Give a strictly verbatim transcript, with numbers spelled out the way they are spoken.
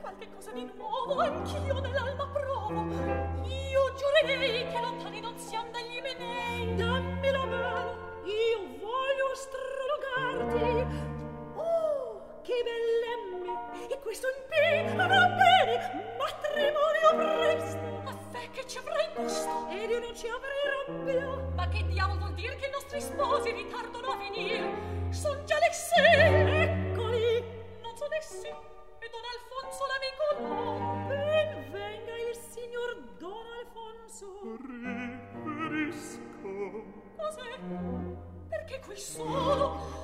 qualche cosa di nuovo anch'io nell'alma provo. Io giurerei che lontani non siam dagli Imenei. Dammi la mano, io voglio astrologarti. Oh, che bell'emme! E questo in P va bene, matrimonio presto. A fe che ci avrai gusto. Ed io non ci avrei rabbia. Ma che diavolo vuol dire che i nostri sposi ritardano a venire? Son già le sei. Eccoli. Non sono essi. E Don Alfonso l'amico no. Ben venga il signor Don Alfonso. Riferisco. Cos'è? Perché qui sono?